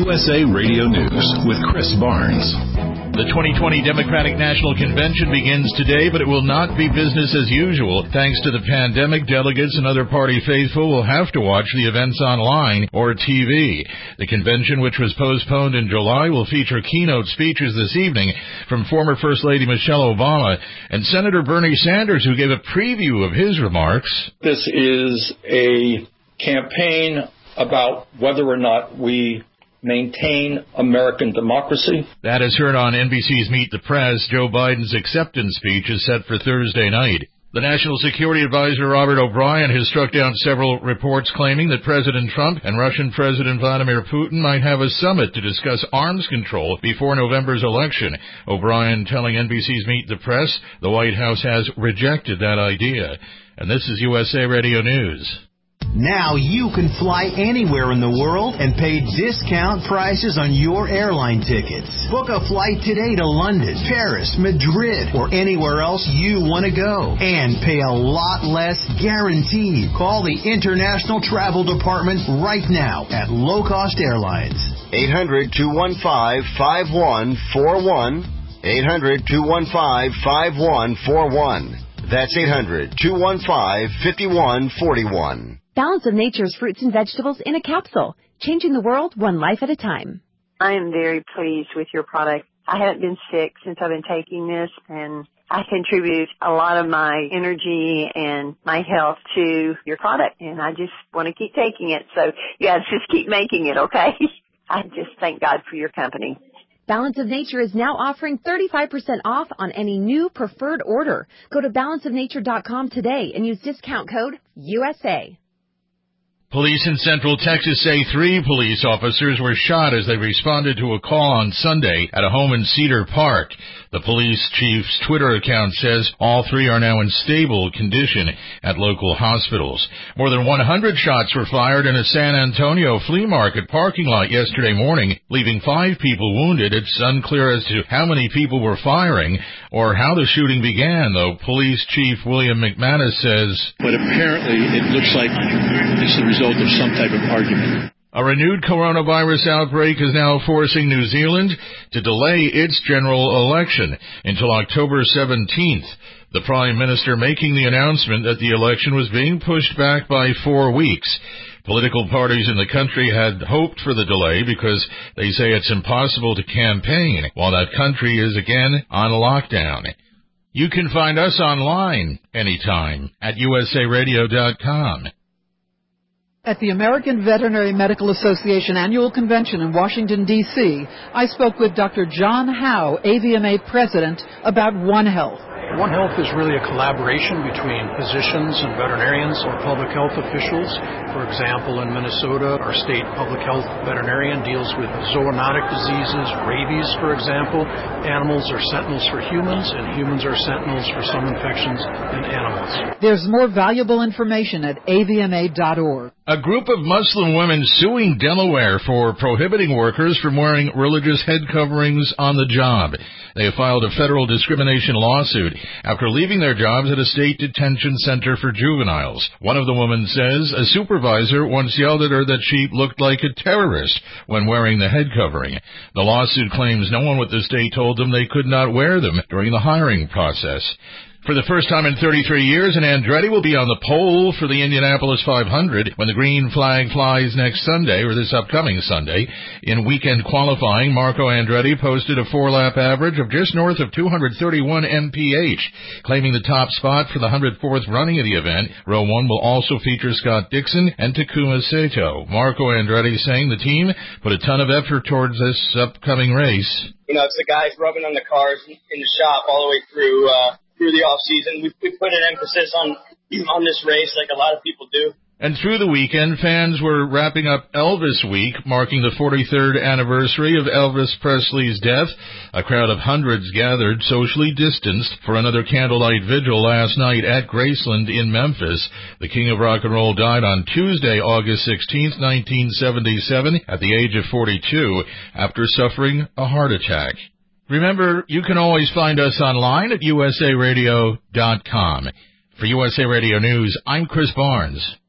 USA Radio News with Chris Barnes. The 2020 Democratic National Convention begins today, but it will not be business as usual. Thanks to the pandemic, delegates and other party faithful will have to watch the events online or TV. The convention, which was postponed in July, will feature keynote speeches this evening from former First Lady Michelle Obama and Senator Bernie Sanders, who gave a preview of his remarks. This is a campaign about whether or not we maintain American democracy. That is heard on NBC's Meet the Press. Joe Biden's acceptance speech is set for Thursday night. The National Security Advisor Robert O'Brien has struck down several reports claiming that President Trump and Russian President Vladimir Putin might have a summit to discuss arms control before November's election. O'Brien telling NBC's Meet the Press the White House has rejected that idea. And this is USA Radio News. Now you can fly anywhere in the world and pay discount prices on your airline tickets. Book a flight today to London, Paris, Madrid, or anywhere else you want to go. And pay a lot less guaranteed. Call the International Travel Department right now at Low Cost Airlines. 800-215-5141. 800-215-5141. That's 800-215-5141. Balance of Nature's fruits and vegetables in a capsule, changing the world one life at a time. I am very pleased with your product. I haven't been sick since I've been taking this, and I contribute a lot of my energy and my health to your product, and I just want to keep taking it. So you guys just keep making it, okay? I just thank God for your company. Balance of Nature is now offering 35% off on any new preferred order. Go to balanceofnature.com today and use discount code USA. Police in Central Texas say 3 police officers were shot as they responded to a call on Sunday at a home in Cedar Park. The police chief's Twitter account says all 3 are now in stable condition at local hospitals. More than 100 shots were fired in a San Antonio flea market parking lot yesterday morning, leaving 5 people wounded. It's unclear as to how many people were firing or how the shooting began, though Police Chief William McManus says, but apparently it looks like it's the result of some type of argument. A renewed coronavirus outbreak is now forcing New Zealand to delay its general election until October 17th. The Prime Minister making the announcement that the election was being pushed back by 4 weeks. Political parties in the country had hoped for the delay because they say it's impossible to campaign while that country is again on lockdown. You can find us online anytime at usaradio.com. At the American Veterinary Medical Association Annual Convention in Washington, D.C., I spoke with Dr. John Howe, AVMA President, about One Health. One Health is really a collaboration between physicians and veterinarians or public health officials. For example, in Minnesota, our state public health veterinarian deals with zoonotic diseases, rabies, for example. Animals are sentinels for humans, and humans are sentinels for some infections in animals. There's more valuable information at avma.org. A group of Muslim women suing Delaware for prohibiting workers from wearing religious head coverings on the job. They have filed a federal discrimination lawsuit after leaving their jobs at a state detention center for juveniles. One of the women says a supervisor once yelled at her that she looked like a terrorist when wearing the head covering. The lawsuit claims no one with the state told them they could not wear them during the hiring process. For the first time in 33 years, an Andretti will be on the pole for the Indianapolis 500 when the green flag flies next Sunday, or this upcoming Sunday. In weekend qualifying, Marco Andretti posted a 4-lap average of just north of 231 mph, claiming the top spot for the 104th running of the event. Row 1 will also feature Scott Dixon and Takuma Sato. Marco Andretti saying the team put a ton of effort towards this upcoming race. You know, it's the guys rubbing on the cars in the shop all the way through the off season. We put an emphasis on this race like a lot of people do. And through the weekend, fans were wrapping up Elvis Week, marking the 43rd anniversary of Elvis Presley's death. A crowd of hundreds gathered, socially distanced, for another candlelight vigil last night at Graceland in Memphis. The King of Rock and Roll died on Tuesday, August 16, 1977, at the age of 42, after suffering a heart attack. Remember, you can always find us online at usaradio.com. For USA Radio News, I'm Chris Barnes.